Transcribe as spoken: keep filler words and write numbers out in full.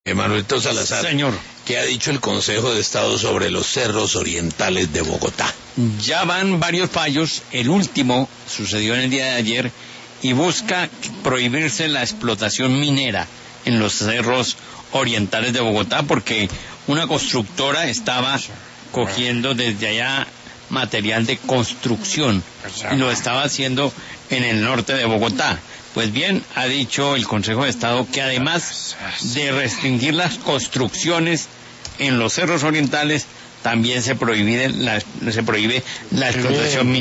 Emanuelito Salazar, señor, ¿qué ha dicho el Consejo de Estado sobre los cerros orientales de Bogotá? Ya van varios fallos, el último sucedió en el día de ayer y busca prohibirse la explotación minera en los cerros orientales de Bogotá porque una constructora estaba cogiendo desde allá material de construcción y lo estaba haciendo en el norte de Bogotá. Pues bien, ha dicho el Consejo de Estado que además de restringir las construcciones en los cerros orientales, también se prohíbe la, se prohíbe la explotación minera.